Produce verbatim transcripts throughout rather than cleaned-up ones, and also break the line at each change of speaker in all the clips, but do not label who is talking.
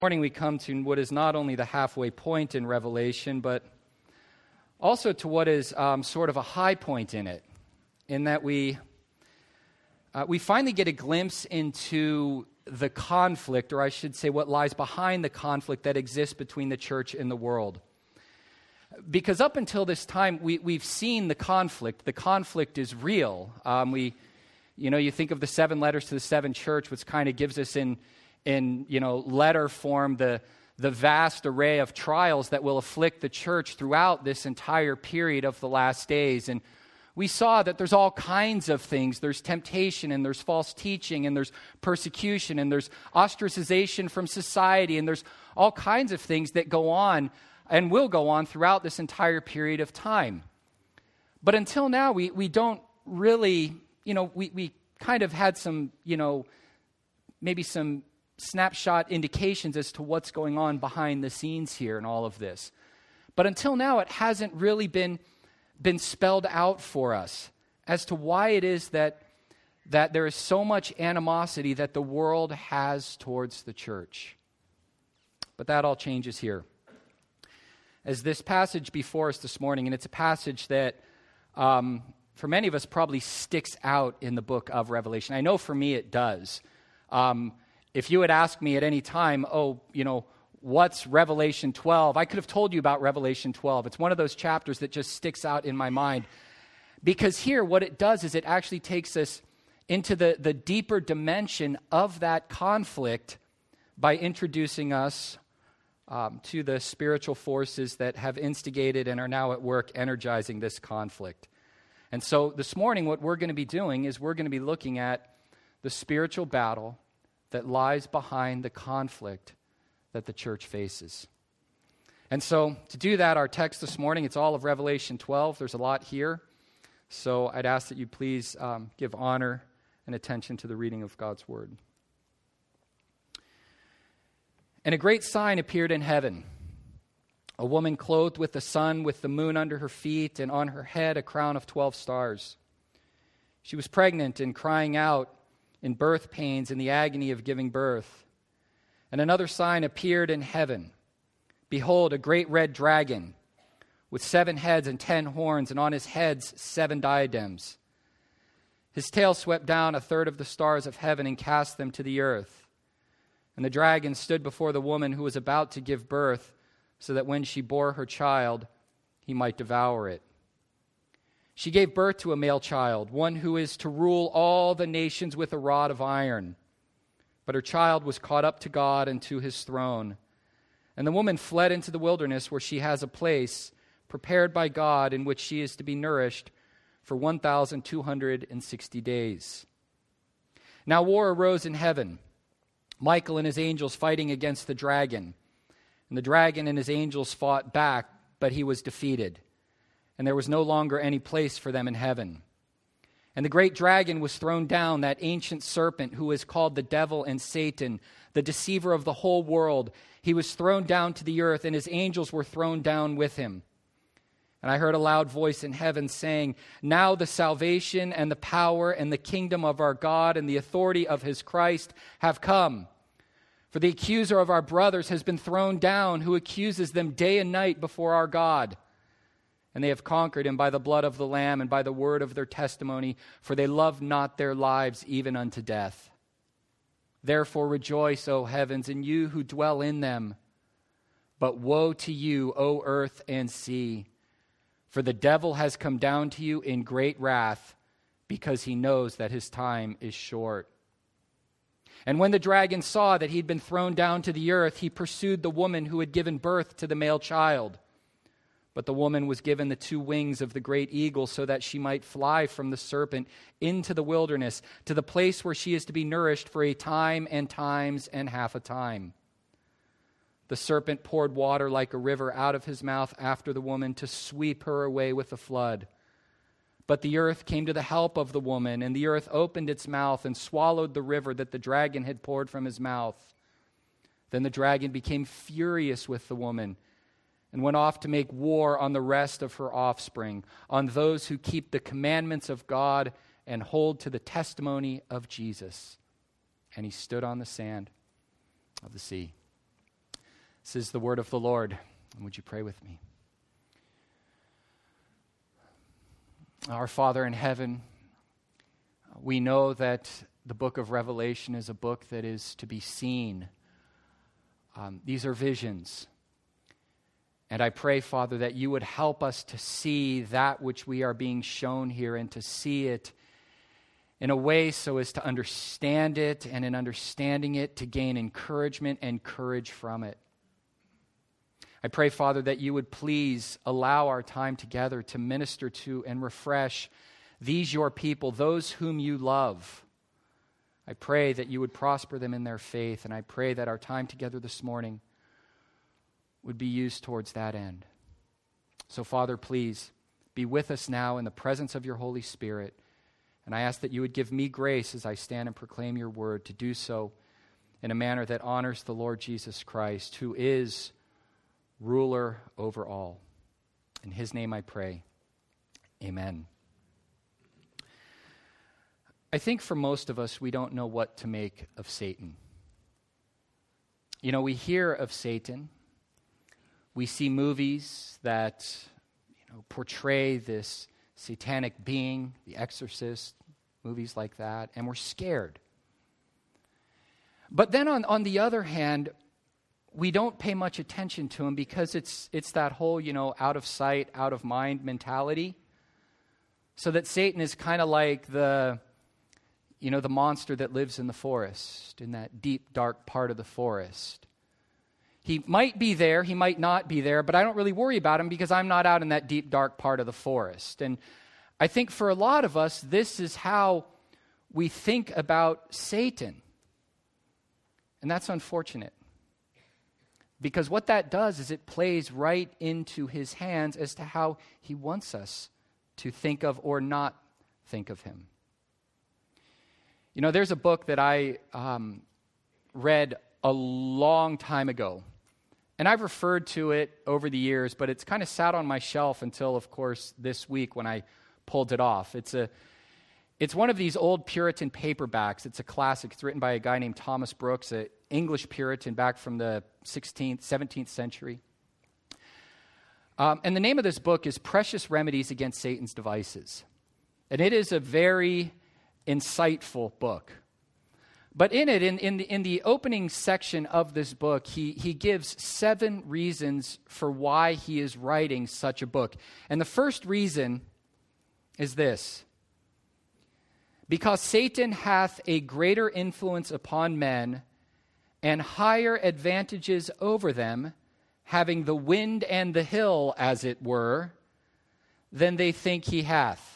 Morning we come to what is not only the halfway point in Revelation, but also to what is um, sort of a high point in it, in that we uh, we finally get a glimpse into the conflict, or I should say what lies behind the conflict that exists between the church and the world. Because up until this time, we, we've seen the conflict. The conflict is real. Um, we, you know, you think of the seven letters to the seven church, which kind of gives us in in, you know, letter form, the, the vast array of trials that will afflict the church throughout this entire period of the last days. And we saw that there's all kinds of things. There's temptation, and there's false teaching, and there's persecution, and there's ostracization from society, and there's all kinds of things that go on and will go on throughout this entire period of time. But until now, we, we don't really, you know, we, we kind of had some, you know, maybe some snapshot indications as to what's going on behind the scenes here in all of this. But until now, it hasn't really been, been spelled out for us as to why it is that, that there is so much animosity that the world has towards the church. But that all changes here. As this passage before us this morning, and it's a passage that um, for many of us probably sticks out in the book of Revelation. I know for me it does. Um, If you had asked me at any time, oh, you know, what's Revelation twelve? I could have told you about Revelation twelve. It's one of those chapters that just sticks out in my mind. Because here, what it does is it actually takes us into the, the deeper dimension of that conflict by introducing us um, to the spiritual forces that have instigated and are now at work energizing this conflict. And so this morning, what we're going to be doing is we're going to be looking at the spiritual battle that lies behind the conflict that the church faces. And so to do that, our text this morning, it's all of Revelation twelve. There's a lot here. So I'd ask that you please um, give honor and attention to the reading of God's word. And a great sign appeared in heaven, a woman clothed with the sun, with the moon under her feet, and on her head a crown of twelve stars. She was pregnant and crying out in birth pains and the agony of giving birth. And another sign appeared in heaven. Behold, a great red dragon with seven heads and ten horns, and on his heads seven diadems. His tail swept down a third of the stars of heaven and cast them to the earth. And the dragon stood before the woman who was about to give birth, so that when she bore her child, he might devour it. She gave birth to a male child, one who is to rule all the nations with a rod of iron. But her child was caught up to God and to his throne. And the woman fled into the wilderness, where she has a place prepared by God in which she is to be nourished for one thousand two hundred sixty days. Now war arose in heaven, Michael and his angels fighting against the dragon. And the dragon and his angels fought back, but he was defeated. And there was no longer any place for them in heaven. And the great dragon was thrown down, that ancient serpent who is called the devil and Satan, the deceiver of the whole world. He was thrown down to the earth, and his angels were thrown down with him. And I heard a loud voice in heaven saying, "Now the salvation and the power and the kingdom of our God and the authority of his Christ have come. For the accuser of our brothers has been thrown down, who accuses them day and night before our God. And they have conquered him by the blood of the Lamb and by the word of their testimony, for they loved not their lives even unto death. Therefore rejoice, O heavens, and you who dwell in them. But woe to you, O earth and sea, for the devil has come down to you in great wrath, because he knows that his time is short." And when the dragon saw that he had been thrown down to the earth, he pursued the woman who had given birth to the male child. But the woman was given the two wings of the great eagle, so that she might fly from the serpent into the wilderness, to the place where she is to be nourished for a time and times and half a time. The serpent poured water like a river out of his mouth after the woman, to sweep her away with the flood. But the earth came to the help of the woman, and the earth opened its mouth and swallowed the river that the dragon had poured from his mouth. Then the dragon became furious with the woman, and went off to make war on the rest of her offspring, on those who keep the commandments of God and hold to the testimony of Jesus. And he stood on the sand of the sea. This is the word of the Lord. Would you pray with me? Our Father in heaven, we know that the book of Revelation is a book that is to be seen. Um, these are visions. And I pray, Father, that you would help us to see that which we are being shown here and to see it in a way so as to understand it, and in understanding it, to gain encouragement and courage from it. I pray, Father, that you would please allow our time together to minister to and refresh these your people, those whom you love. I pray that you would prosper them in their faith, and I pray that our time together this morning would be used towards that end. So, Father, please be with us now in the presence of your Holy Spirit, and I ask that you would give me grace as I stand and proclaim your word to do so in a manner that honors the Lord Jesus Christ, who is ruler over all. In his name I pray. Amen. I think for most of us, we don't know what to make of Satan. You know, we hear of Satan. We see movies that, you know, portray this satanic being, The Exorcist, movies like that, and we're scared. But then on, on the other hand, we don't pay much attention to him because it's it's that whole, you know, out of sight, out of mind mentality. So that Satan is kind of like the, you know, the monster that lives in the forest, in that deep, dark part of the forest. He might be there, he might not be there, but I don't really worry about him because I'm not out in that deep, dark part of the forest. And I think for a lot of us, this is how we think about Satan. And that's unfortunate. Because what that does is it plays right into his hands as to how he wants us to think of or not think of him. You know, there's a book that I um, read a long time ago. And I've referred to it over the years, but it's kind of sat on my shelf until, of course, this week when I pulled it off. It's a, it's one of these old Puritan paperbacks. It's a classic. It's written by a guy named Thomas Brooks, an English Puritan back from the sixteenth, seventeenth century. Um, and the name of this book is Precious Remedies Against Satan's Devices. And it is a very insightful book. But in it, in, in, the, in the opening section of this book, he, he gives seven reasons for why he is writing such a book. And the first reason is this: because Satan hath a greater influence upon men and higher advantages over them, having the wind and the hill, as it were, than they think he hath.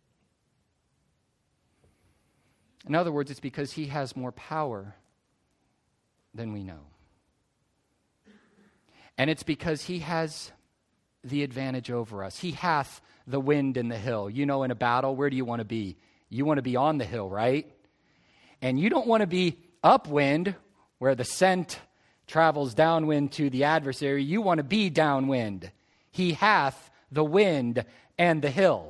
In other words, it's because he has more power than we know. And it's because he has the advantage over us. He hath the wind and the hill. You know, in a battle, where do you want to be? You want to be on the hill, right? And you don't want to be upwind, where the scent travels downwind to the adversary. You want to be downwind. He hath the wind and the hill.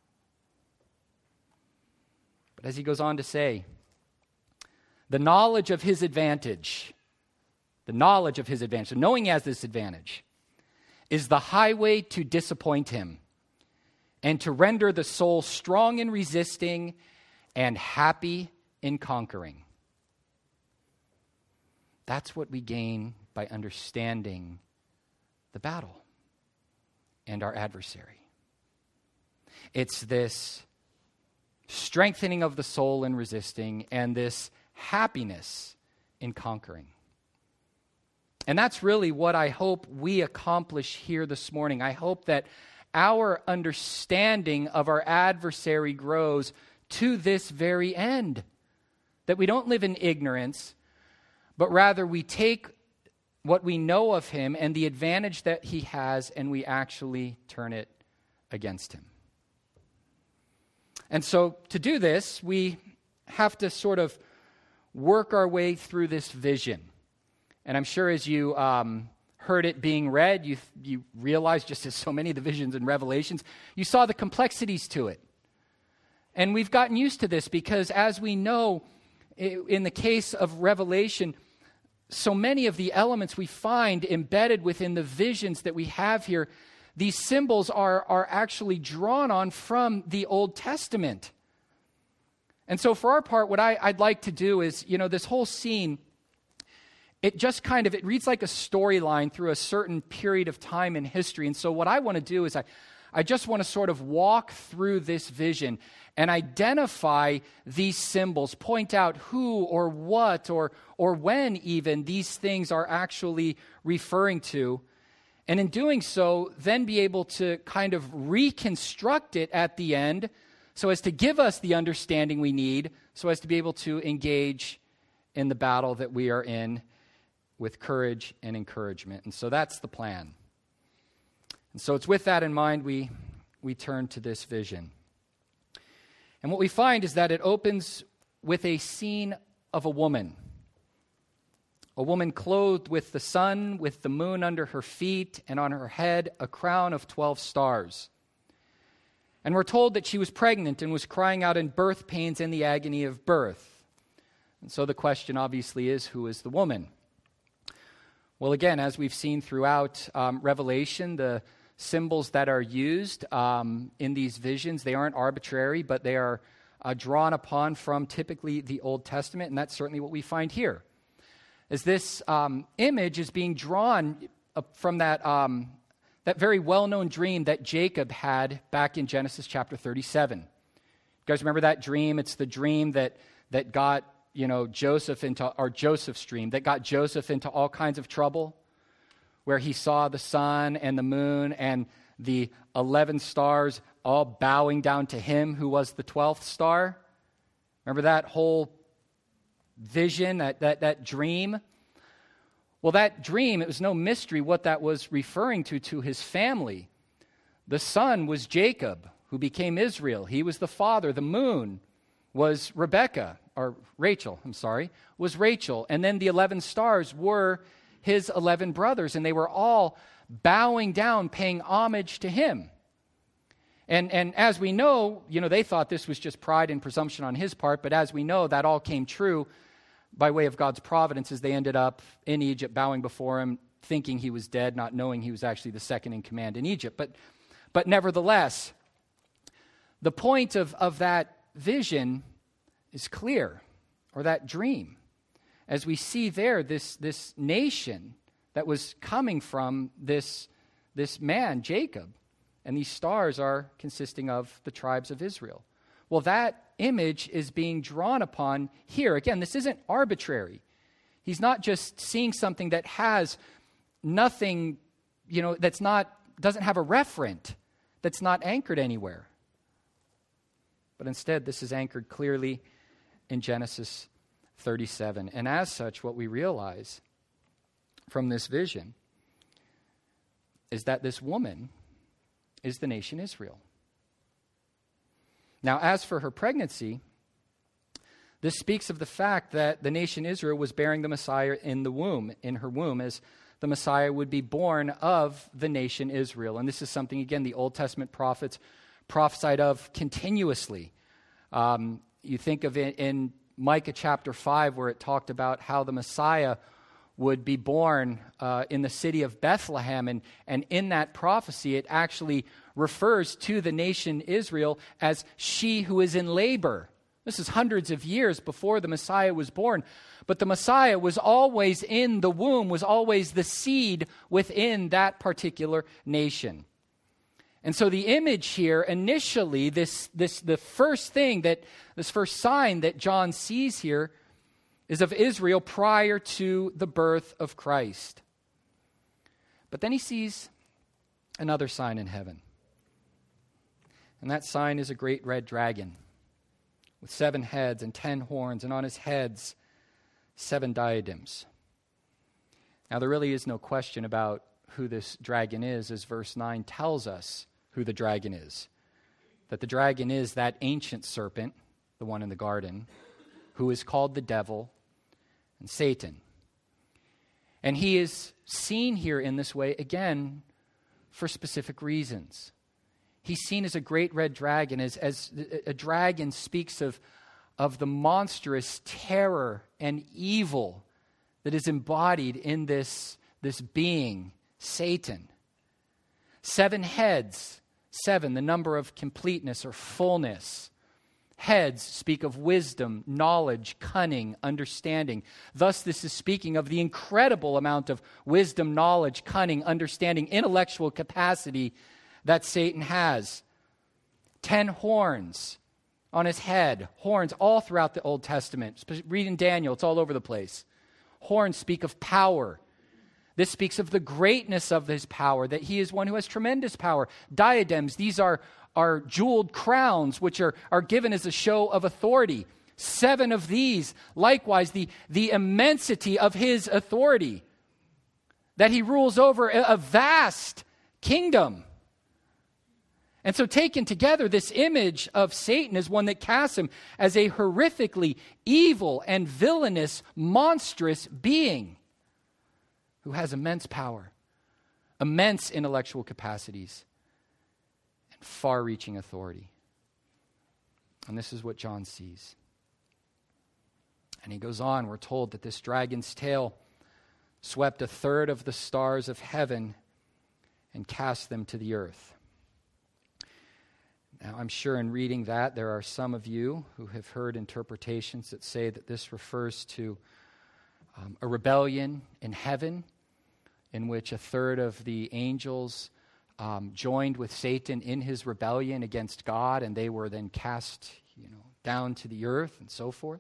But as he goes on to say, the knowledge of his advantage, the knowledge of his advantage, so knowing he has this advantage, is the highway to disappoint him and to render the soul strong in resisting and happy in conquering. That's what we gain by understanding the battle and our adversary. It's this strengthening of the soul in resisting and this happiness in conquering. And that's really what I hope we accomplish here this morning. I hope that our understanding of our adversary grows to this very end. That we don't live in ignorance, but rather we take what we know of him and the advantage that he has, and we actually turn it against him. And so to do this, we have to sort of work our way through this vision. And I'm sure as you um, heard it being read, you you realized, just as so many of the visions and revelations, you saw the complexities to it. And we've gotten used to this because, as we know, in the case of Revelation, so many of the elements we find embedded within the visions that we have here, these symbols are, are actually drawn on from the Old Testament. And so for our part, what I, I'd like to do is, you know, this whole scene, it just kind of, it reads like a storyline through a certain period of time in history. And so what I want to do is I, I just want to sort of walk through this vision and identify these symbols, point out who or what or, or when even these things are actually referring to. And in doing so, then be able to kind of reconstruct it at the end so as to give us the understanding we need, so as to be able to engage in the battle that we are in with courage and encouragement. And so that's the plan. And so it's with that in mind we, we turn to this vision. And what we find is that it opens with a scene of a woman. A woman clothed with the sun, with the moon under her feet, and on her head a crown of twelve stars. And we're told that she was pregnant and was crying out in birth pains and the agony of birth. And so the question obviously is, who is the woman? Well, again, as we've seen throughout um, Revelation, the symbols that are used um, in these visions, they aren't arbitrary, but they are uh, drawn upon from typically the Old Testament, and that's certainly what we find here. As this um, image is being drawn uh, from that, um, that very well-known dream that Jacob had back in Genesis chapter thirty-seven. You guys remember that dream? It's the dream that, that got, you know, Joseph into, or Joseph's dream, that got Joseph into all kinds of trouble, where he saw the sun and the moon and the eleven stars all bowing down to him who was the twelfth star. Remember that whole vision, that, that, that dream? Well, that dream, it was no mystery what that was referring to to his family. The sun was Jacob, who became Israel. He was the father. The moon was Rebekah, or Rachel, I'm sorry, was Rachel. And then the eleven stars were his eleven brothers, and they were all bowing down, paying homage to him. And and as we know, you know, they thought this was just pride and presumption on his part, but as we know, that all came true by way of God's providence as they ended up in Egypt, bowing before him, thinking he was dead, not knowing he was actually the second in command in Egypt. But but nevertheless, the point of, of that vision is clear, or that dream. As we see there, this, this nation that was coming from this, this man, Jacob, and these stars are consisting of the tribes of Israel. Well, that image is being drawn upon here. Again, this isn't arbitrary. He's not just seeing something that has nothing, you know, that's not, doesn't have a referent, that's not anchored anywhere. But instead, this is anchored clearly in Genesis thirty-seven. And as such, what we realize from this vision is that this woman is the nation Israel. Now, as for her pregnancy, this speaks of the fact that the nation Israel was bearing the Messiah in the womb, in her womb, as the Messiah would be born of the nation Israel. And this is something, again, the Old Testament prophets prophesied of continuously. Um, you think of it in Micah chapter five, where it talked about how the Messiah would be born uh, in the city of Bethlehem. And, and in that prophecy, it actually refers to the nation Israel as she who is in labor. This is hundreds of years before the Messiah was born. But the Messiah was always in the womb, was always the seed within that particular nation. And so the image here, initially, this, this the first thing that, this first sign that John sees here is of Israel prior to the birth of Christ. But then he sees another sign in heaven. And that sign is a great red dragon with seven heads and ten horns, and on his heads seven diadems. Now, there really is no question about who this dragon is, as verse nine tells us who the dragon is. That the dragon is that ancient serpent, the one in the garden, who is called the devil and Satan. And he is seen here in this way, again, for specific reasons. He's seen as a great red dragon, as, as a dragon speaks of, of the monstrous terror and evil that is embodied in this, this being, Satan. Seven heads, seven, the number of completeness or fullness. Heads speak of wisdom, knowledge, cunning, understanding. Thus, this is speaking of the incredible amount of wisdom, knowledge, cunning, understanding, intellectual capacity that Satan has. Ten horns on his head. Horns all throughout the Old Testament. Read in Daniel, it's all over the place. Horns speak of power. This speaks of the greatness of his power, that he is one who has tremendous power. Diadems, these are are jeweled crowns, which are, are given as a show of authority. Seven of these, likewise, the, the immensity of his authority, that he rules over a, a vast kingdom. And so taken together, this image of Satan is one that casts him as a horrifically evil and villainous, monstrous being who has immense power, immense intellectual capacities, far-reaching authority. And this is what John sees. And he goes on, we're told that this dragon's tail swept a third of the stars of heaven and cast them to the earth. Now, I'm sure in reading that, there are some of you who have heard interpretations that say that this refers to um, a rebellion in heaven in which a third of the angels Um, joined with Satan in his rebellion against God, and they were then cast, you know, down to the earth and so forth.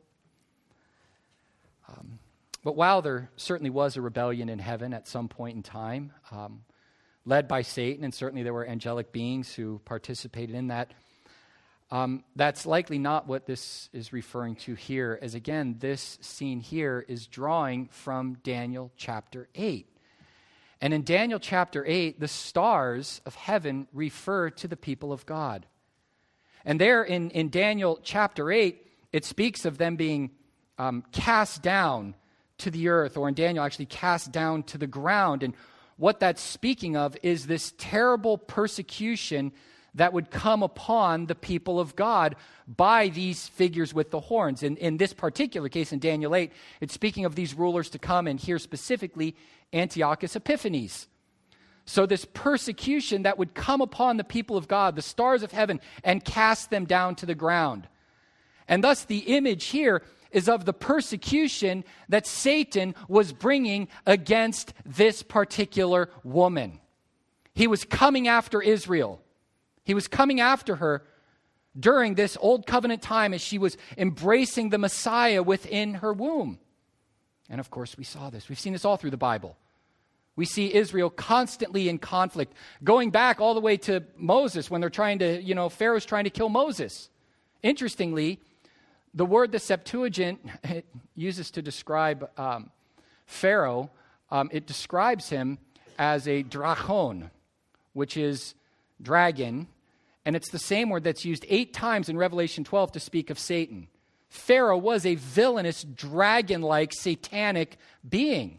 Um, but while there certainly was a rebellion in heaven at some point in time, um, led by Satan, and certainly there were angelic beings who participated in that, um, that's likely not what this is referring to here, as again, this scene here is drawing from Daniel chapter eight. And in Daniel chapter eight, the stars of heaven refer to the people of God. And there in, in Daniel chapter eight, it speaks of them being um, cast down to the earth, or in Daniel actually cast down to the ground. And what that's speaking of is this terrible persecution that would come upon the people of God by these figures with the horns. In, in this particular case, in Daniel eight, it's speaking of these rulers to come, and here specifically, Antiochus Epiphanes. So this persecution that would come upon the people of God, the stars of heaven, and cast them down to the ground. And thus the image here is of the persecution that Satan was bringing against this particular woman. He was coming after Israel. He was coming after her during this old covenant time as she was embracing the Messiah within her womb. And of course, we saw this. We've seen this all through the Bible. We see Israel constantly in conflict, going back all the way to Moses when they're trying to, you know, Pharaoh's trying to kill Moses. Interestingly, the word the Septuagint it uses to describe um, Pharaoh, um, it describes him as a drachon, which is dragon, and it's the same word that's used eight times in Revelation twelve to speak of Satan. Pharaoh was a villainous, dragon-like, satanic being.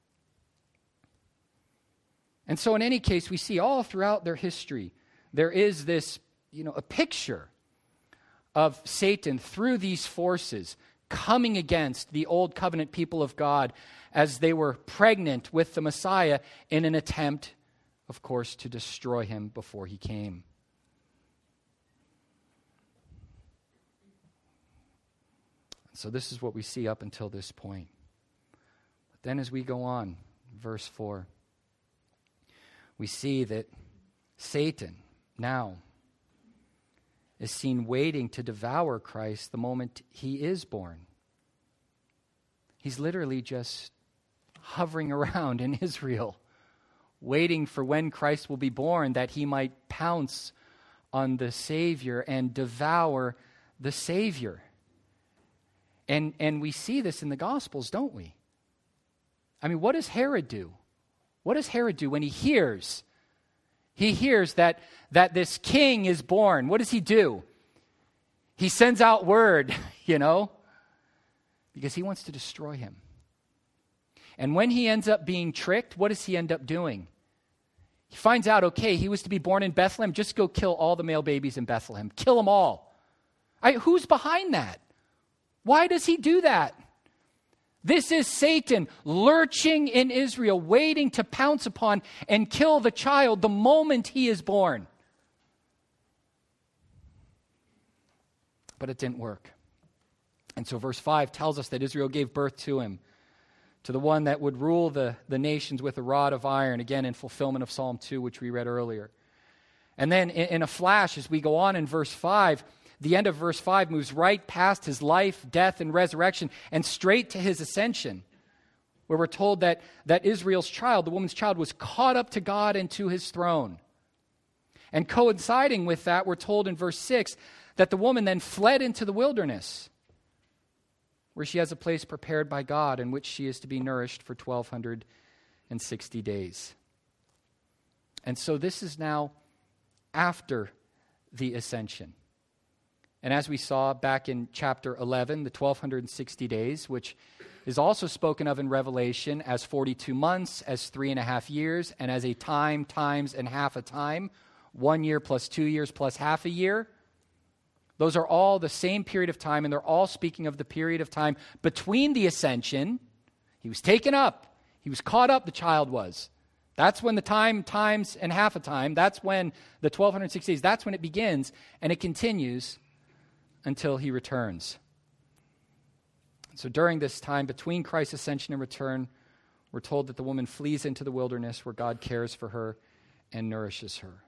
And so in any case, we see all throughout their history, there is this, you know, a picture of Satan through these forces coming against the old covenant people of God as they were pregnant with the Messiah in an attempt, of course, to destroy him before he came. So this is what we see up until this point. But then as we go on, verse four, we see that Satan now is seen waiting to devour Christ the moment he is born. He's literally just hovering around in Israel, waiting for when Christ will be born, that he might pounce on the Savior and devour the Savior. And and we see this in the Gospels, don't we? I mean, what does Herod do? What does Herod do when he hears? He hears that, that this king is born. What does he do? He sends out word, you know, because he wants to destroy him. And when he ends up being tricked, what does he end up doing? He finds out, okay, he was to be born in Bethlehem. Just go kill all the male babies in Bethlehem. Kill them all. I, who's behind that? Why does he do that? This is Satan lurching in Israel, waiting to pounce upon and kill the child the moment he is born. But it didn't work. And so verse five tells us that Israel gave birth to him, to the one that would rule the, the nations with a rod of iron, again in fulfillment of Psalm two, which we read earlier. And then in, in a flash, as we go on in verse five, the end of verse five moves right past his life, death, and resurrection and straight to his ascension, where we're told that, that Israel's child, the woman's child, was caught up to God and to his throne. And coinciding with that, we're told in verse six that the woman then fled into the wilderness, where she has a place prepared by God in which she is to be nourished for twelve sixty days. And so this is now after the ascension. And as we saw back in chapter eleven, the twelve sixty days, which is also spoken of in Revelation as forty-two months, as three and a half years, and as a time, times, and half a time, one year plus two years plus half a year. Those are all the same period of time, and they're all speaking of the period of time between the ascension. He was taken up. He was caught up, the child was. That's when the time, times, and half a time, that's when the twelve sixty days, that's when it begins, and it continues until he returns. So during this time, between Christ's ascension and return, we're told that the woman flees into the wilderness where God cares for her and nourishes her.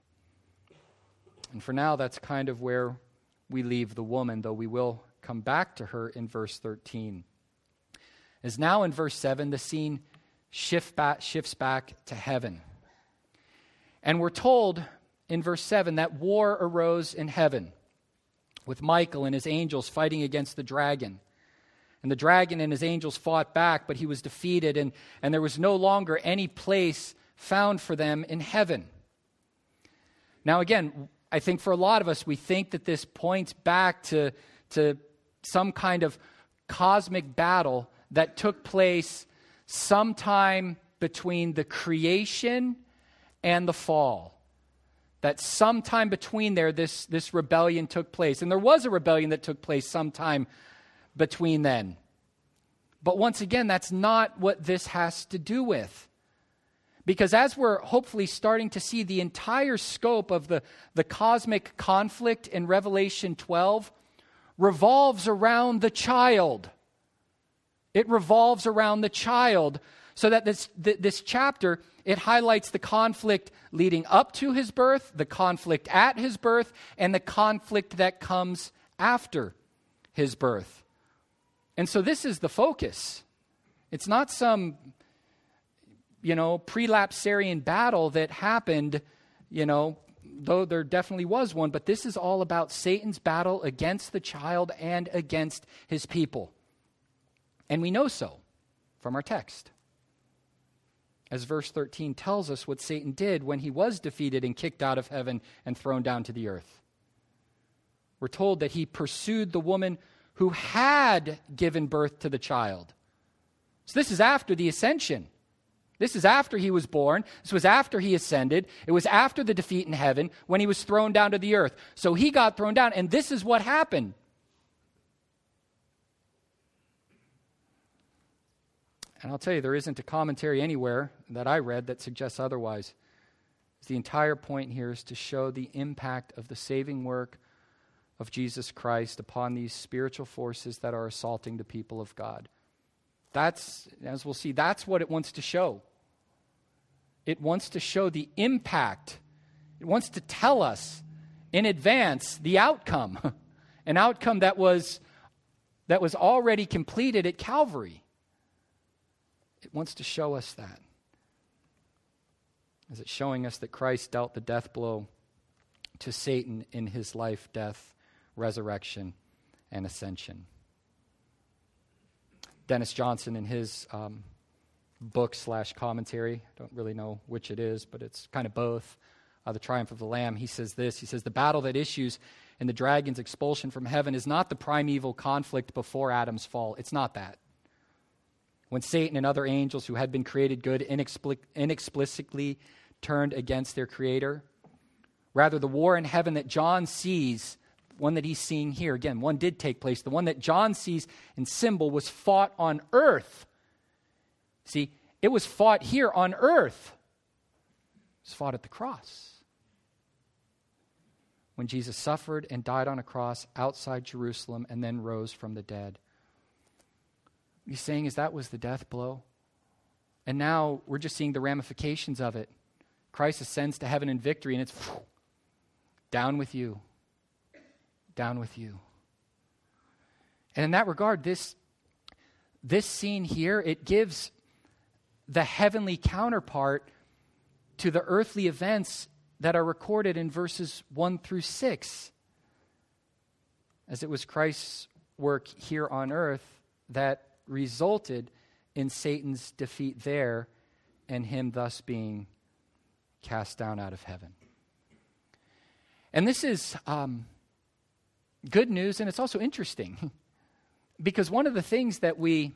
And for now, that's kind of where we leave the woman, though we will come back to her in verse thirteen. As now in verse seven, the scene shift back, shifts back to heaven. And we're told in verse seven that war arose in heaven, with Michael and his angels fighting against the dragon. And the dragon and his angels fought back, but he was defeated, and, and there was no longer any place found for them in heaven. Now again, I think for a lot of us, we think that this points back to, to some kind of cosmic battle that took place sometime between the creation and the fall. That sometime between there, this, this rebellion took place. And there was a rebellion that took place sometime between then. But once again, that's not what this has to do with. Because as we're hopefully starting to see the entire scope of the, the cosmic conflict in Revelation twelve revolves around the child. It revolves around the child, so that this, th- this chapter, it highlights the conflict leading up to his birth, the conflict at his birth, and the conflict that comes after his birth. And so this is the focus. It's not some, you know, prelapsarian battle that happened, you know, though there definitely was one, but this is all about Satan's battle against the child and against his people. And we know so from our text, as verse thirteen tells us what Satan did when he was defeated and kicked out of heaven and thrown down to the earth. We're told that he pursued the woman who had given birth to the child. So this is after the ascension. This is after he was born. This was after he ascended. It was after the defeat in heaven when he was thrown down to the earth. So he got thrown down, and this is what happened. And I'll tell you, there isn't a commentary anywhere that I read that suggests otherwise. The entire point here is to show the impact of the saving work of Jesus Christ upon these spiritual forces that are assaulting the people of God. That's, as we'll see, that's what it wants to show. It wants to show the impact. It wants to tell us in advance the outcome, an outcome that was, that was already completed at Calvary. It wants to show us that. As it's showing us that Christ dealt the death blow to Satan in his life, death, resurrection, and ascension. Dennis Johnson, in his um, book slash commentary, I don't really know which it is, but it's kind of both, uh, The Triumph of the Lamb, he says this, he says, the battle that issues in the dragon's expulsion from heaven is not the primeval conflict before Adam's fall. It's not that. When Satan and other angels who had been created good inexplic- inexplicably turned against their Creator. Rather, the war in heaven that John sees, one that he's seeing here, again, one did take place. The one that John sees in symbol was fought on earth See, it was fought here on earth. It was fought at the cross. When Jesus suffered and died on a cross outside Jerusalem and then rose from the dead. What he's saying is that was the death blow. And now we're just seeing the ramifications of it. Christ ascends to heaven in victory, and it's phew, down with you. Down with you. And in that regard, this, this scene here, it gives the heavenly counterpart to the earthly events that are recorded in verses one through six. As it was Christ's work here on earth that resulted in Satan's defeat there and him thus being cast down out of heaven. And this is um, good news, and it's also interesting because one of the things that we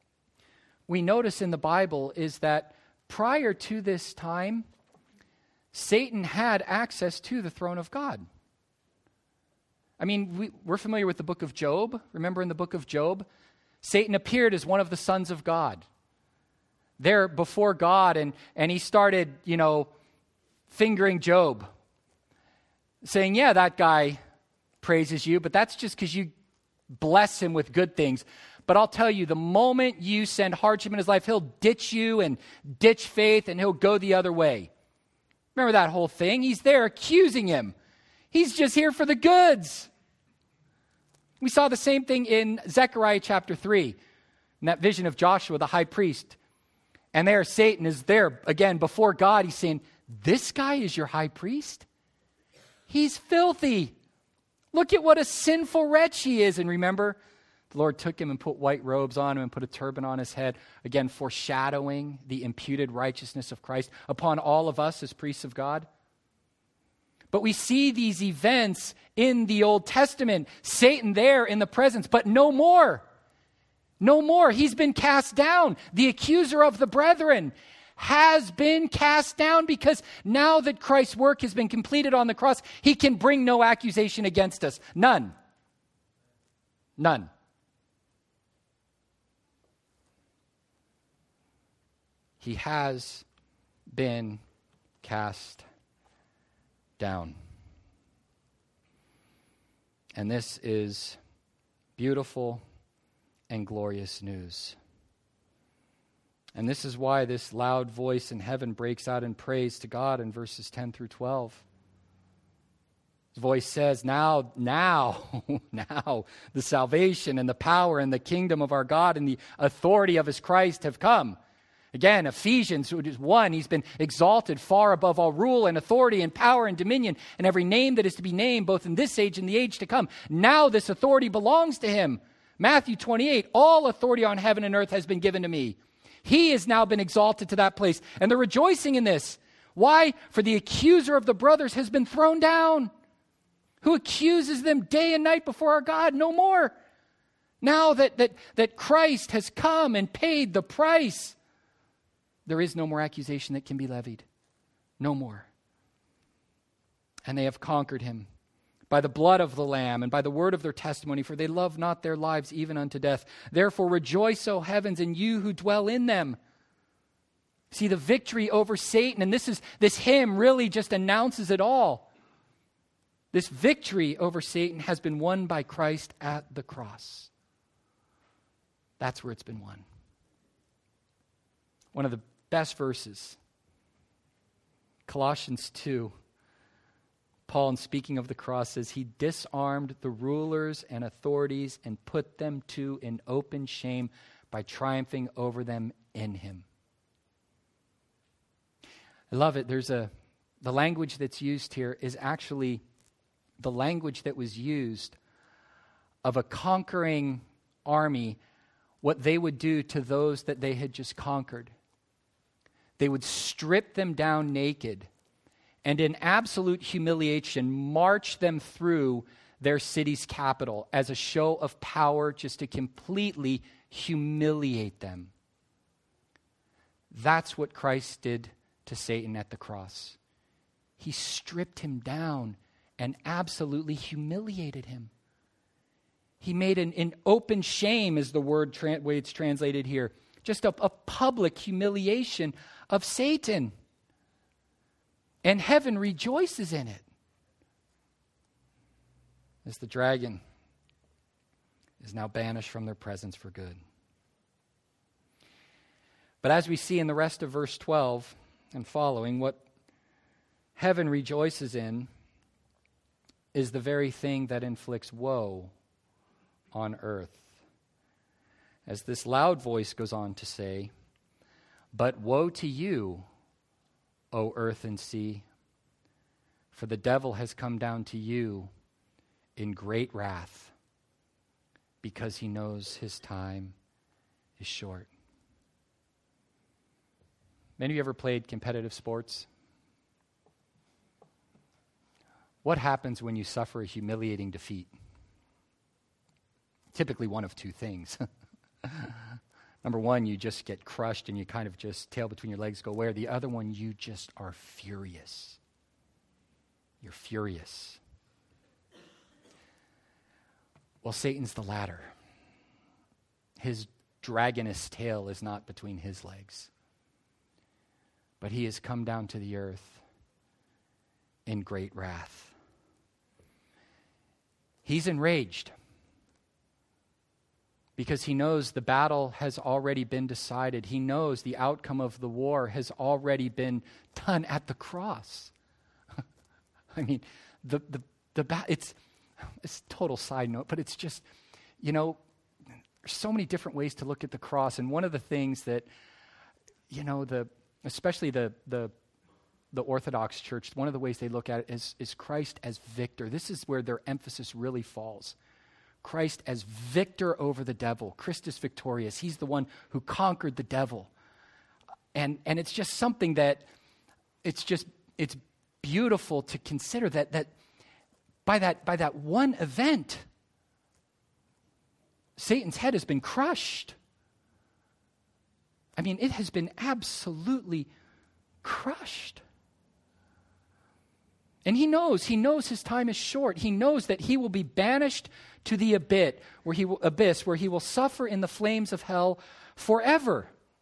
we notice in the Bible is that prior to this time, Satan had access to the throne of God. I mean, we, we're familiar with the book of Job. Remember in the book of Job, Satan appeared as one of the sons of God. There before God, and, and he started, you know, fingering Job, saying, yeah, that guy praises you, but that's just because you bless him with good things. But I'll tell you, the moment you send hardship in his life, he'll ditch you and ditch faith, and he'll go the other way. Remember that whole thing? He's there accusing him. He's just here for the goods. We saw the same thing in Zechariah chapter three, in that vision of Joshua, the high priest. And there Satan is there, again, before God. He's saying, this guy is your high priest? He's filthy. Look at what a sinful wretch he is. And remember, the Lord took him and put white robes on him and put a turban on his head, again, foreshadowing the imputed righteousness of Christ upon all of us as priests of God. But we see these events in the Old Testament, Satan there in the presence, but no more. No more. He's been cast down. The accuser of the brethren has been cast down because now that Christ's work has been completed on the cross, he can bring no accusation against us. None. None. He has been cast down. And this is beautiful and glorious news. And this is why this loud voice in heaven breaks out in praise to God in verses ten through twelve. His voice says, now, now, now, the salvation and the power and the kingdom of our God and the authority of his Christ have come. Again, Ephesians one, he's been exalted far above all rule and authority and power and dominion and every name that is to be named, both in this age and the age to come. Now this authority belongs to him. Matthew twenty-eight, all authority on heaven and earth has been given to me. He has now been exalted to that place, and they're rejoicing in this. Why? For the accuser of the brothers has been thrown down, who accuses them day and night before our God. No more. Now that, that, that Christ has come and paid the price, there is no more accusation that can be levied. No more. And they have conquered him by the blood of the Lamb and by the word of their testimony, for they love not their lives even unto death. Therefore rejoice, O heavens, and you who dwell in them. See the victory over Satan, and this is this hymn really just announces it all. This victory over Satan has been won by Christ at the cross. That's where it's been won. One of the best verses, Colossians two. Paul, in speaking of the cross, says he disarmed the rulers and authorities and put them to an open shame by triumphing over them in him. I love it. There's a the language that's used here is actually the language that was used of a conquering army, what they would do to those that they had just conquered. They would strip them down naked and in absolute humiliation march them through their city's capital as a show of power, just to completely humiliate them. That's what Christ did to Satan at the cross. He stripped him down and absolutely humiliated him. He made an, an open shame, is the word tra- way it's translated here, just a, a public humiliation of Satan. And heaven rejoices in it. As the dragon is now banished from their presence for good. But as we see in the rest of verse twelve and following, what heaven rejoices in is the very thing that inflicts woe on earth. As this loud voice goes on to say, "But woe to you, O earth and sea, for the devil has come down to you in great wrath, because he knows his time is short." Many of you ever played competitive sports? What happens when you suffer a humiliating defeat? Typically one of two things. Number one, you just get crushed and you kind of just tail between your legs go where. The other one, you just are furious. You're furious. Well, Satan's the latter. His dragonous tail is not between his legs. But he has come down to the earth in great wrath. He's enraged because he knows the battle has already been decided. He knows the outcome of the war has already been done at the cross. I mean, the the the ba- it's it's a total side note, but it's just, you know, there's so many different ways to look at the cross, and one of the things that, you know, the especially the the the Orthodox Church, one of the ways they look at it is, is Christ as victor. This is where their emphasis really falls. Christ as victor over the devil. Christus victorious. He's the one who conquered the devil. And and it's just something that, it's just, it's beautiful to consider that that by that by that one event, Satan's head has been crushed. I mean, it has been absolutely crushed. And he knows, he knows his time is short. He knows that he will be banished to the abyss, where he will, abyss, where he will suffer in the flames of hell forever.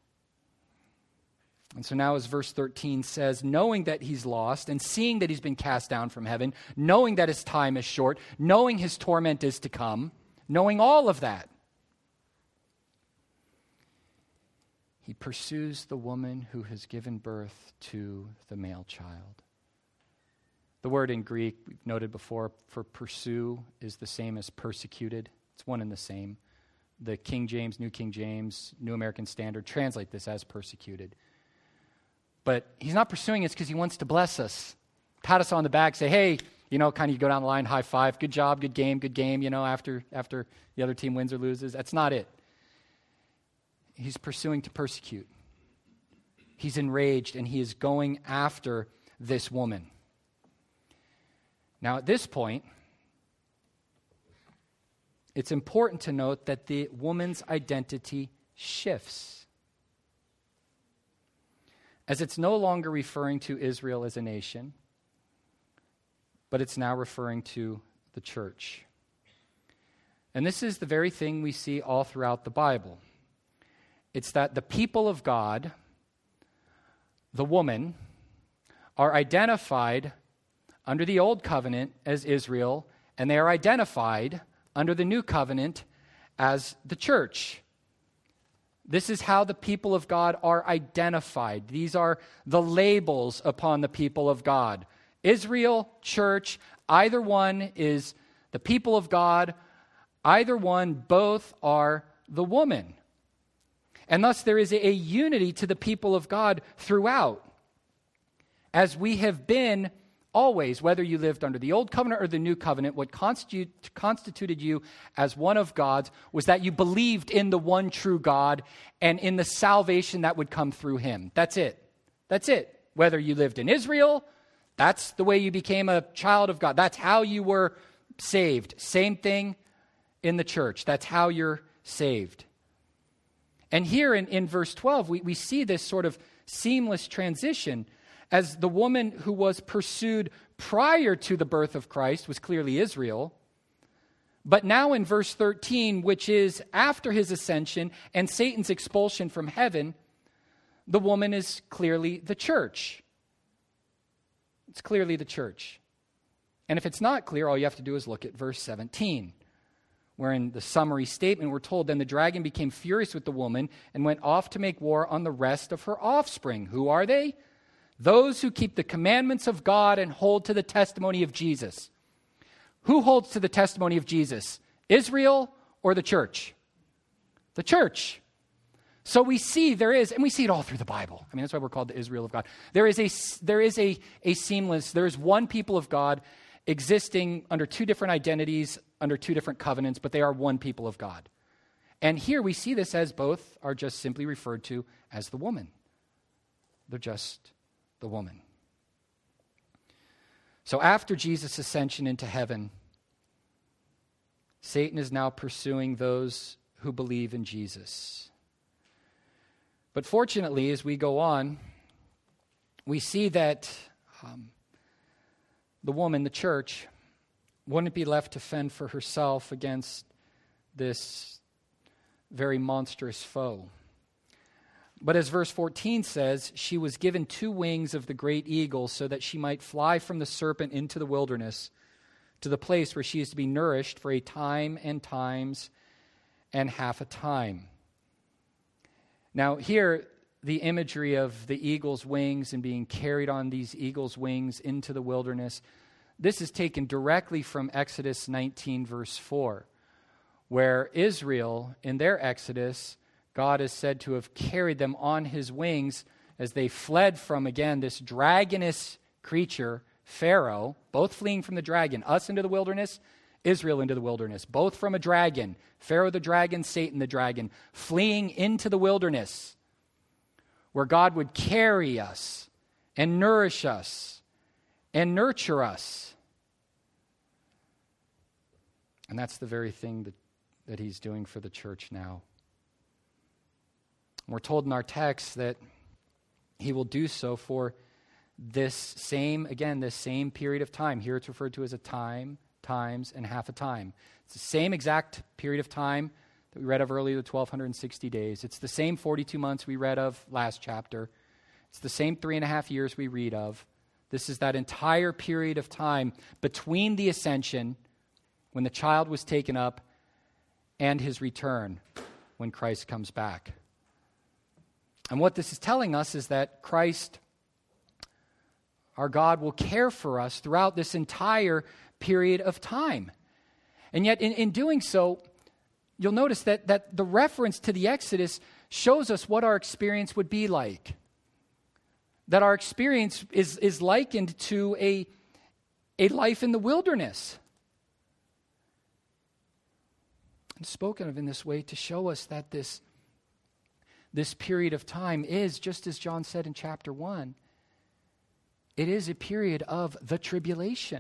And so now as verse thirteen says, knowing that he's lost and seeing that he's been cast down from heaven, knowing that his time is short, knowing his torment is to come, knowing all of that, he pursues the woman who has given birth to the male child. The word in Greek, we've noted before, for pursue is the same as persecuted. It's one and the same. The King James, New King James, New American Standard translate this as persecuted. But he's not pursuing us because he wants to bless us. Pat us on the back, say, hey, you know, kind of you go down the line, high five, good job, good game, good game, you know, after after the other team wins or loses. That's not it. He's pursuing to persecute. He's enraged and he is going after this woman. Now, at this point, it's important to note that the woman's identity shifts, as it's no longer referring to Israel as a nation, but it's now referring to the church. And this is the very thing we see all throughout the Bible. It's that the people of God, the woman, are identified under the Old Covenant as Israel, and they are identified under the New Covenant as the church. This is how the people of God are identified. These are the labels upon the people of God. Israel, church, either one is the people of God, either one, both are the woman. And thus there is a, a unity to the people of God throughout, as we have been always, whether you lived under the Old Covenant or the New Covenant. What constitute, constituted you as one of God's was that you believed in the one true God and in the salvation that would come through him. That's it. That's it. Whether you lived in Israel, that's the way you became a child of God. That's how you were saved. Same thing in the church. That's how you're saved. And here in, in verse twelve, we, we see this sort of seamless transition, as the woman who was pursued prior to the birth of Christ was clearly Israel, But now in verse thirteen, which is after his ascension and Satan's expulsion from heaven, the woman is clearly the church. It's clearly the church. And if it's not clear, all you have to do is look at verse seventeen, where in the summary statement we're told, then the dragon became furious with the woman and went off to make war on the rest of her offspring. Who are they? Those who keep the commandments of God and hold to the testimony of Jesus. Who holds to the testimony of Jesus? Israel or the church? The church. So we see there is, and we see it all through the Bible. I mean, that's why we're called the Israel of God. There is a, there is a, a seamless, there is one people of God existing under two different identities, under two different covenants, but they are one people of God. And here we see this as both are just simply referred to as the woman. They're just the woman. So after Jesus' ascension into heaven, Satan is now pursuing those who believe in Jesus. But fortunately, as we go on, we see that um, the woman, the church, wouldn't be left to fend for herself against this very monstrous foe. But as verse fourteen says, she was given two wings of the great eagle so that she might fly from the serpent into the wilderness to the place where she is to be nourished for a time and times and half a time. Now here, the imagery of the eagle's wings and being carried on these eagle's wings into the wilderness, this is taken directly from Exodus nineteen, verse four, where Israel, in their Exodus, God is said to have carried them on his wings as they fled from, again, this dragonous creature, Pharaoh, both fleeing from the dragon, us into the wilderness, Israel into the wilderness, both from a dragon, Pharaoh the dragon, Satan the dragon, fleeing into the wilderness, where God would carry us and nourish us and nurture us. And that's the very thing that, that he's doing for the church now. We're told in our text that he will do so for this same, again, this same period of time. Here it's referred to as a time, times, and half a time. It's the same exact period of time that we read of earlier, the twelve sixty days. It's the same forty-two months we read of last chapter. It's the same three and a half years we read of. This is that entire period of time between the ascension, when the child was taken up, and his return, when Christ comes back. And what this is telling us is that Christ, our God, will care for us throughout this entire period of time. And yet, in, in doing so, you'll notice that, that the reference to the Exodus shows us what our experience would be like. That our experience is, is likened to a, a life in the wilderness. And spoken of in this way to show us that this This period of time is, just as John said in chapter one, it is a period of the tribulation.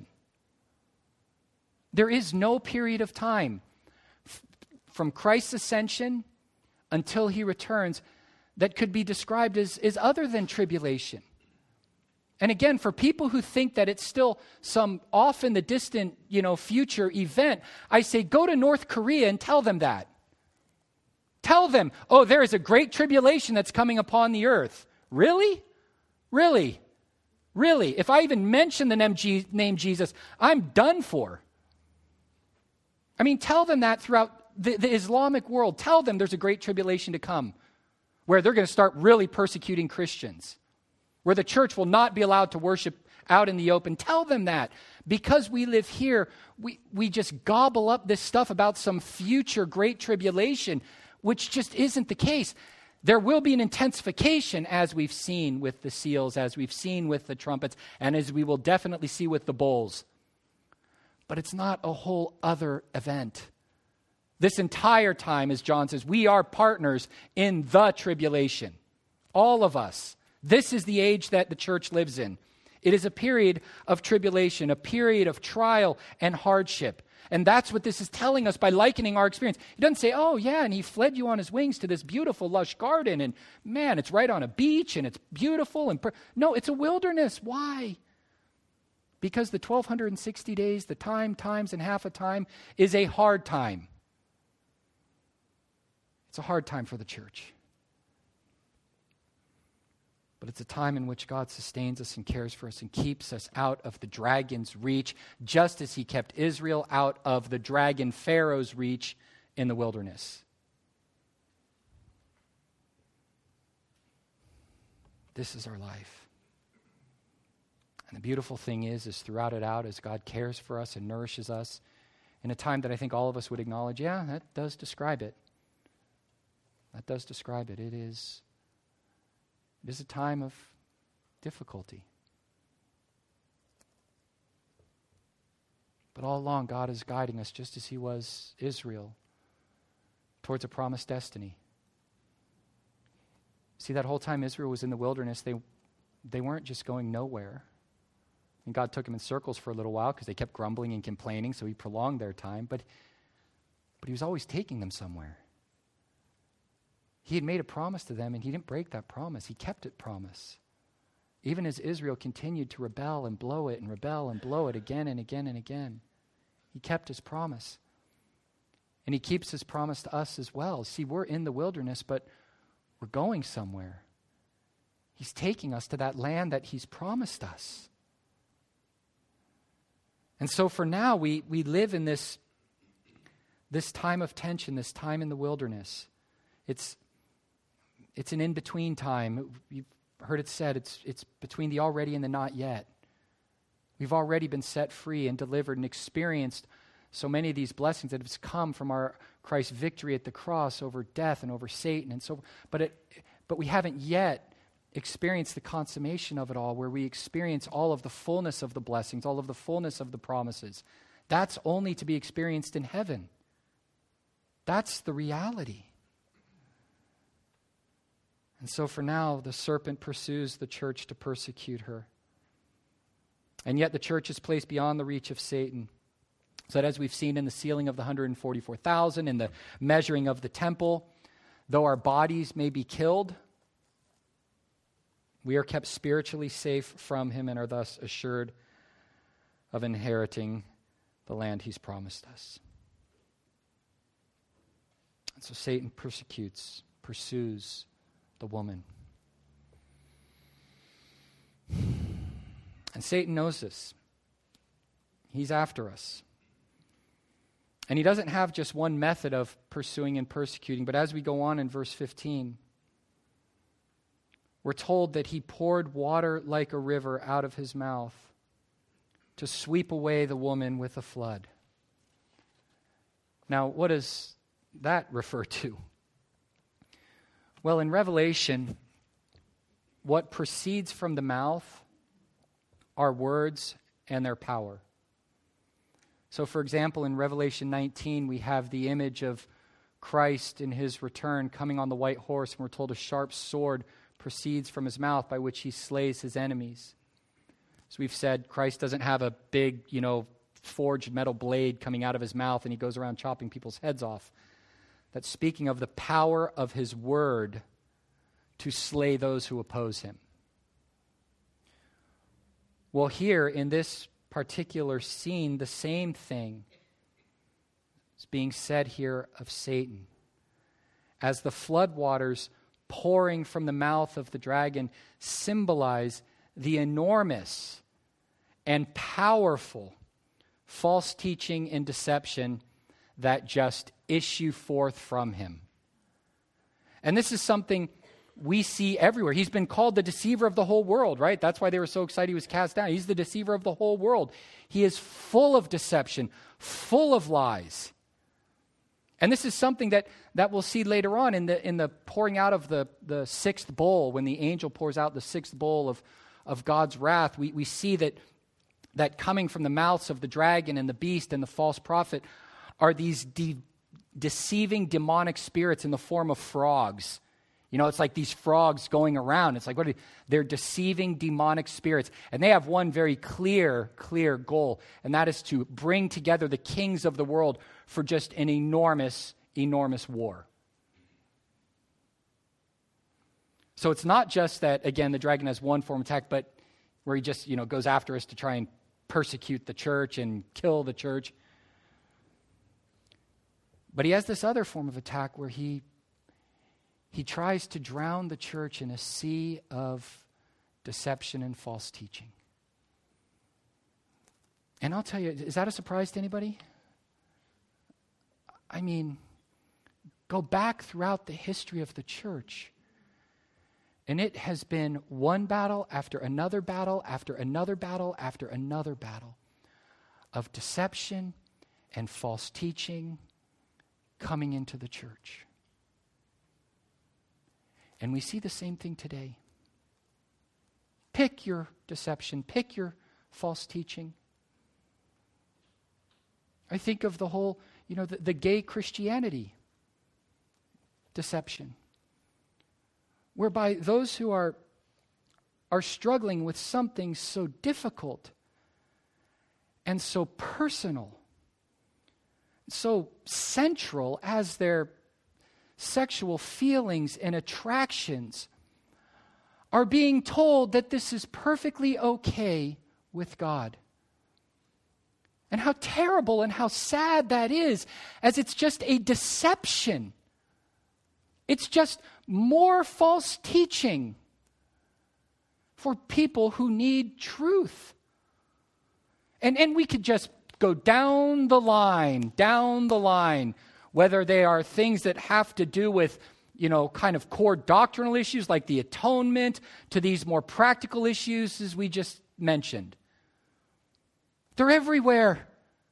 There is no period of time f- from Christ's ascension until he returns that could be described as, as other than tribulation. And again, for people who think that it's still some off in the distant, you know, future event, I say go to North Korea and tell them that. Tell them, oh, there is a great tribulation that's coming upon the earth. Really? Really? Really? If I even mention the name Jesus, I'm done for. I mean, tell them that throughout the, the Islamic world. Tell them there's a great tribulation to come where they're going to start really persecuting Christians, where the church will not be allowed to worship out in the open. Tell them that. Because we live here, we, we just gobble up this stuff about some future great tribulation, which just isn't the case. There will be an intensification, as we've seen with the seals, as we've seen with the trumpets, and as we will definitely see with the bowls. But it's not a whole other event. This entire time, as John says, we are partners in the tribulation. All of us. This is the age that the church lives in. It is a period of tribulation, a period of trial and hardship. And that's what this is telling us by likening our experience. He doesn't say, oh, yeah, and he fled you on his wings to this beautiful, lush garden, and man, it's right on a beach, and it's beautiful. And per-. No, it's a wilderness. Why? Because the twelve sixty days, the time, times, and half a time is a hard time. It's a hard time for the church. But it's a time in which God sustains us and cares for us and keeps us out of the dragon's reach, just as he kept Israel out of the dragon Pharaoh's reach in the wilderness. This is our life. And the beautiful thing is, is throughout it out, as God cares for us and nourishes us, in a time that I think all of us would acknowledge, yeah, that does describe it. That does describe it. It is It is a time of difficulty. But all along, God is guiding us, just as he was Israel, towards a promised destiny. See, that whole time Israel was in the wilderness, they, they weren't just going nowhere. And God took them in circles for a little while because they kept grumbling and complaining, so he prolonged their time. But, but he was always taking them somewhere. He had made a promise to them, and he didn't break that promise. He kept it promise. Even as Israel continued to rebel and blow it and rebel and blow it again and again and again, he kept his promise. And he keeps his promise to us as well. See, we're in the wilderness, but we're going somewhere. He's taking us to that land that he's promised us. And so for now, we, we live in this, this time of tension, this time in the wilderness. It's It's an in-between time. You've heard it said, it's, it's between the already and the not yet. We've already been set free and delivered and experienced so many of these blessings that have come from our Christ's victory at the cross over death and over Satan and so. But it, but we haven't yet experienced the consummation of it all, where we experience all of the fullness of the blessings, all of the fullness of the promises. That's only to be experienced in heaven. That's the reality. And so for now, the serpent pursues the church to persecute her. And yet the church is placed beyond the reach of Satan. So that as we've seen in the sealing of the one hundred forty-four thousand, in the measuring of the temple, though our bodies may be killed, we are kept spiritually safe from him and are thus assured of inheriting the land he's promised us. And so Satan persecutes, pursues the woman. And Satan knows this. He's after us. And he doesn't have just one method of pursuing and persecuting, but as we go on in verse fifteen, we're told that he poured water like a river out of his mouth to sweep away the woman with a flood. Now, what does that refer to? Well, in Revelation, what proceeds from the mouth are words and their power. So, for example, in Revelation nineteen, we have the image of Christ in his return coming on the white horse, and we're told a sharp sword proceeds from his mouth by which he slays his enemies. So we've said Christ doesn't have a big, you know, forged metal blade coming out of his mouth and he goes around chopping people's heads off. That's speaking of the power of his word to slay those who oppose him. Well, here in this particular scene, the same thing is being said here of Satan. As the floodwaters pouring from the mouth of the dragon symbolize the enormous and powerful false teaching and deception that just issue forth from him. And this is something we see everywhere. He's been called the deceiver of the whole world, right? That's why they were so excited he was cast down. He's the deceiver of the whole world. He is full of deception, full of lies. And this is something that, that we'll see later on in the in the pouring out of the, the sixth bowl, when the angel pours out the sixth bowl of, of God's wrath. We, we see that, that coming from the mouths of the dragon and the beast and the false prophet are these de- deceiving demonic spirits in the form of frogs. You know, it's like these frogs going around. It's like, what are they? They're deceiving demonic spirits. And they have one very clear, clear goal, and that is to bring together the kings of the world for just an enormous, enormous war. So it's not just that, again, the dragon has one form of attack, but where he just, you know, goes after us to try and persecute the church and kill the church. But he has this other form of attack where he he tries to drown the church in a sea of deception and false teaching. And I'll tell you, is that a surprise to anybody? I mean, go back throughout the history of the church, and it has been one battle after another battle after another battle after another battle of deception and false teaching coming into the church. And we see the same thing today. Pick your deception, pick your false teaching. I think of the whole, you know, the, the gay Christianity deception, whereby those who are, are struggling with something so difficult and so personal, so central as their sexual feelings and attractions, are being told that this is perfectly okay with God. And how terrible and how sad that is, as it's just a deception. It's just more false teaching for people who need truth. And, and we could just go down the line, down the line, whether they are things that have to do with, you know, kind of core doctrinal issues like the atonement, to these more practical issues as we just mentioned. They're everywhere.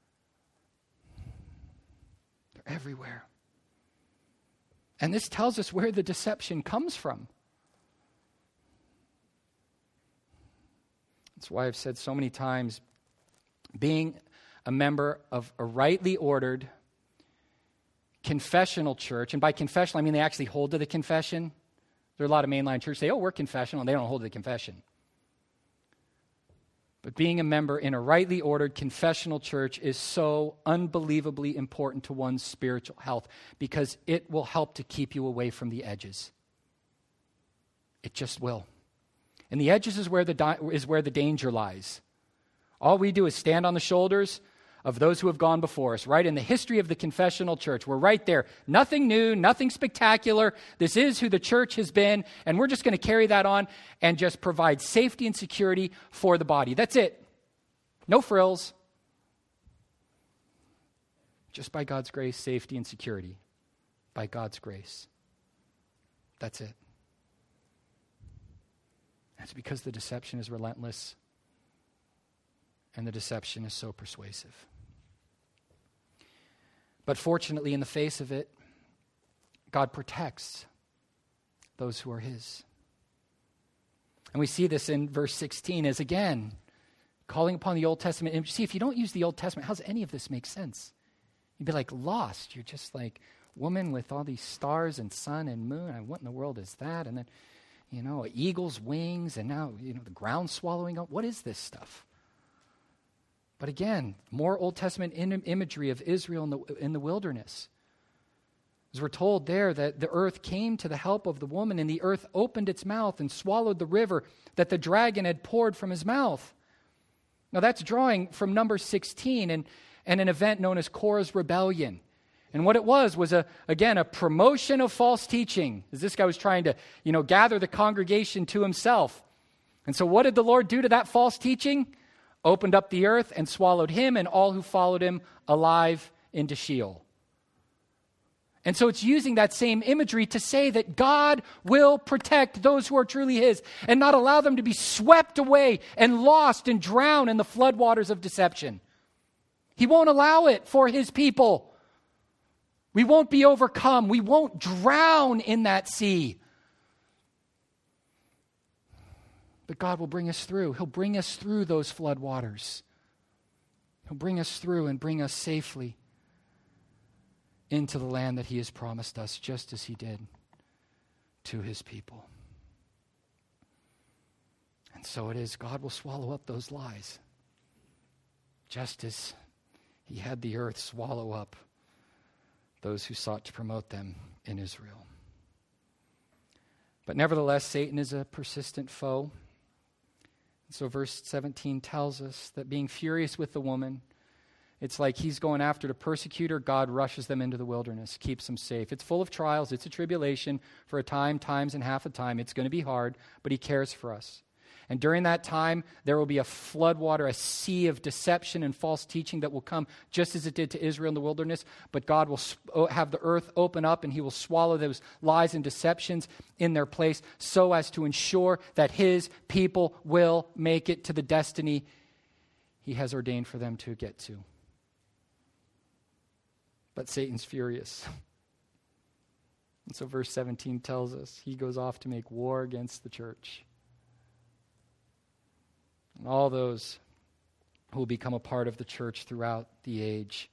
They're everywhere. And this tells us where the deception comes from. That's why I've said so many times, being a member of a rightly ordered confessional church, and by confessional I mean they actually hold to the confession. There are a lot of mainline churches say, oh, we're confessional, and they don't hold to the confession. But being a member in a rightly ordered confessional church is so unbelievably important to one's spiritual health, because it will help to keep you away from the edges. It just will. And the edges is where the di- is where the danger lies. All we do is stand on the shoulders of those who have gone before us, right? In the history of the confessional church, we're right there. Nothing new, nothing spectacular. This is who the church has been, and we're just going to carry that on and just provide safety and security for the body. That's it. No frills. Just by God's grace, safety and security. By God's grace. That's it. That's because the deception is relentless, and the deception is so persuasive. But fortunately, in the face of it, God protects those who are his. And we see this in verse sixteen as, again, calling upon the Old Testament. And see, if you don't use the Old Testament, how does any of this make sense? You'd be like lost. You're just like, woman with all these stars and sun and moon. And what in the world is that? And then, you know, eagle's wings, and now, you know, the ground swallowing up. What is this stuff? But again, more Old Testament in, imagery of Israel in the, in the wilderness. As we're told there that the earth came to the help of the woman, and the earth opened its mouth and swallowed the river that the dragon had poured from his mouth. Now that's drawing from Numbers sixteen and, and an event known as Korah's rebellion. And what it was was, a again, a promotion of false teaching, as this guy was trying to, you know, gather the congregation to himself. And so what did the Lord do to that false teaching? Opened up the earth and swallowed him and all who followed him alive into Sheol. And so it's using that same imagery to say that God will protect those who are truly his and not allow them to be swept away and lost and drowned in the floodwaters of deception. He won't allow it for his people. We won't be overcome. We won't drown in that sea. But God will bring us through. He'll bring us through those floodwaters. He'll bring us through and bring us safely into the land that he has promised us, just as he did to his people. And so it is, God will swallow up those lies, just as he had the earth swallow up those who sought to promote them in Israel. But nevertheless, Satan is a persistent foe. So verse seventeen tells us that being furious with the woman, it's like he's going after to persecute her. God rushes them into the wilderness, keeps them safe. It's full of trials. It's a tribulation for a time, times and half a time. It's going to be hard, but he cares for us. And during that time, there will be a floodwater, a sea of deception and false teaching that will come just as it did to Israel in the wilderness. But God will have the earth open up and he will swallow those lies and deceptions in their place so as to ensure that his people will make it to the destiny he has ordained for them to get to. But Satan's furious. And so verse seventeen tells us he goes off to make war against the church. And all those who will become a part of the church throughout the age,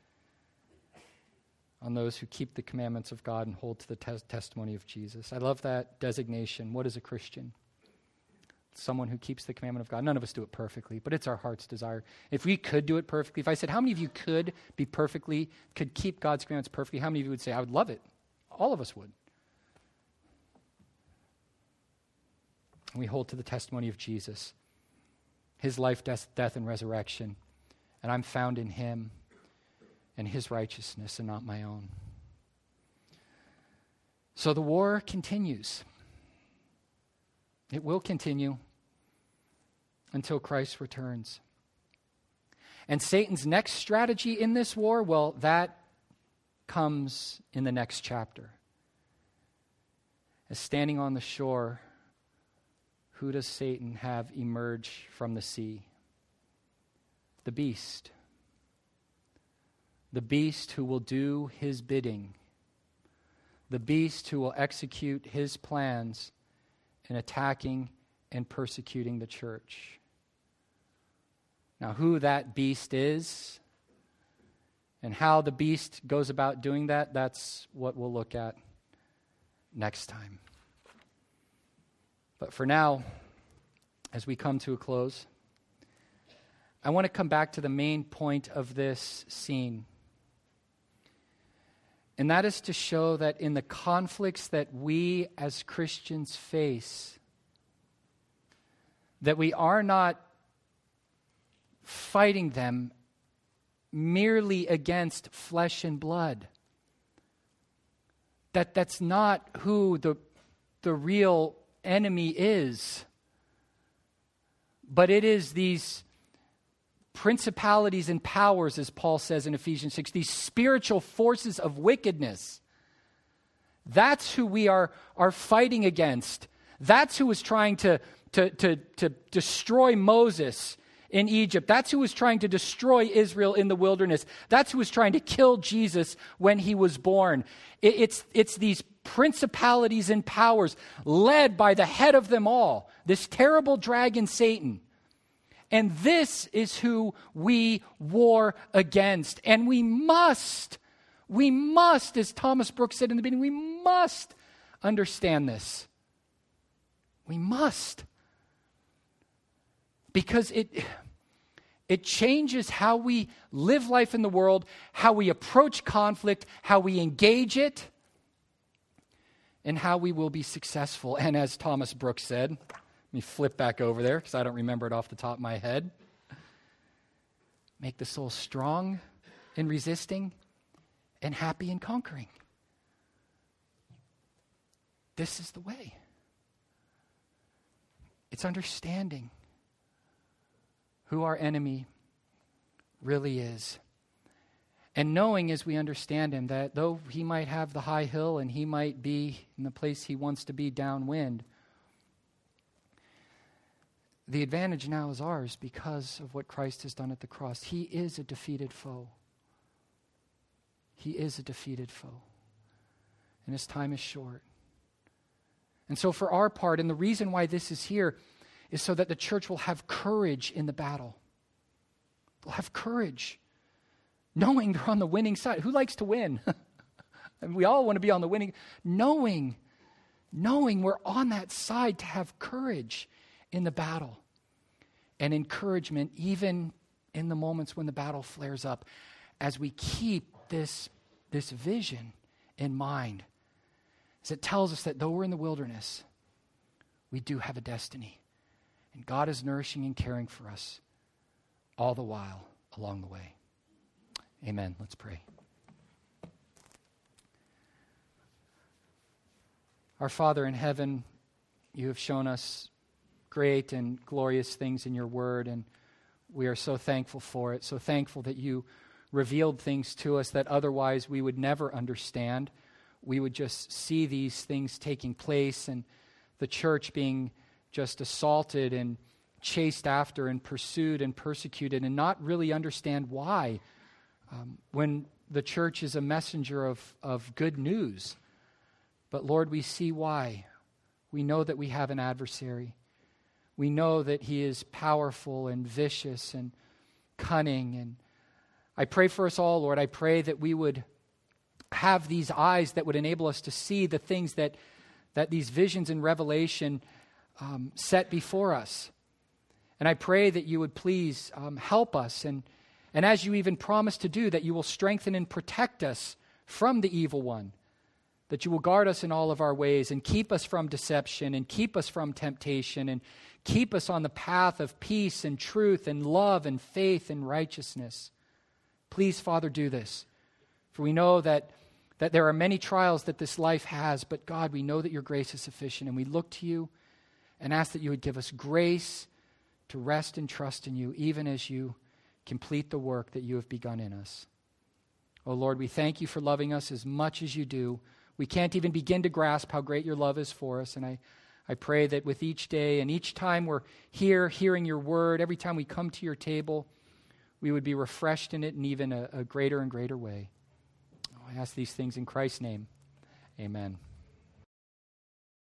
on those who keep the commandments of God and hold to the tes- testimony of Jesus. I love that designation. What is a Christian? Someone who keeps the commandment of God. None of us do it perfectly, but it's our heart's desire. If we could do it perfectly, if I said, how many of you could be perfectly, could keep God's commandments perfectly, how many of you would say, I would love it? All of us would. And we hold to the testimony of Jesus. His life, death, death, and resurrection. And I'm found in him and his righteousness and not my own. So the war continues. It will continue until Christ returns. And Satan's next strategy in this war, well, that comes in the next chapter. As standing on the shore, who does Satan have emerge from the sea? The beast. The beast who will do his bidding. The beast who will execute his plans in attacking and persecuting the church. Now, who that beast is and how the beast goes about doing that, that's what we'll look at next time. But for now, as we come to a close, I want to come back to the main point of this scene. And that is to show that in the conflicts that we as Christians face, that we are not fighting them merely against flesh and blood. That that's not who the, the real enemy is. But it is these principalities and powers, as Paul says in Ephesians six, these spiritual forces of wickedness. That's who we are, are fighting against. That's who was trying to, to, to, to destroy Moses in Egypt. That's who was trying to destroy Israel in the wilderness. That's who was trying to kill Jesus when he was born. It, it's, it's these principalities and powers led by the head of them all, this terrible dragon Satan. And this is who we war against. And we must, we must, as Thomas Brooks said in the beginning, we must understand this. We must. Because it, it changes how we live life in the world, how we approach conflict, how we engage it, and how we will be successful. And as Thomas Brooks said, let me flip back over there because I don't remember it off the top of my head. Make the soul strong in resisting and happy in conquering. This is the way. It's understanding who our enemy really is. And knowing as we understand him that though he might have the high hill and he might be in the place he wants to be downwind, the advantage now is ours because of what Christ has done at the cross. He is a defeated foe. He is a defeated foe. And his time is short. And so for our part, and the reason why this is here is so that the church will have courage in the battle. They'll have courage, knowing they're on the winning side. Who likes to win? And we all want to be on the winning. Knowing, knowing we're on that side to have courage in the battle and encouragement even in the moments when the battle flares up as we keep this, this vision in mind. As it tells us that though we're in the wilderness, we do have a destiny. And God is nourishing and caring for us all the while along the way. Amen. Let's pray. Our Father in heaven, you have shown us great and glorious things in your word, and we are so thankful for it, so thankful that you revealed things to us that otherwise we would never understand. We would just see these things taking place and the church being just assaulted and chased after and pursued and persecuted and not really understand why, um, when the church is a messenger of, of good news. But Lord, we see why. We know that we have an adversary. We know that he is powerful and vicious and cunning. And I pray for us all, Lord. I pray that we would have these eyes that would enable us to see the things that, that these visions and revelation um, set before us. And I pray that you would please um, help us. And, and as you even promised to do, that you will strengthen and protect us from the evil one. That you will guard us in all of our ways and keep us from deception and keep us from temptation and keep us on the path of peace and truth and love and faith and righteousness. Please, Father, do this. For we know that, that there are many trials that this life has, but God, we know that your grace is sufficient, and we look to you and ask that you would give us grace to rest and trust in you, even as you complete the work that you have begun in us. Oh Lord, we thank you for loving us as much as you do. We can't even begin to grasp how great your love is for us, and I, I pray that with each day and each time we're here hearing your word, every time we come to your table, we would be refreshed in it in even a, a greater and greater way. Oh, I ask these things in Christ's name. Amen.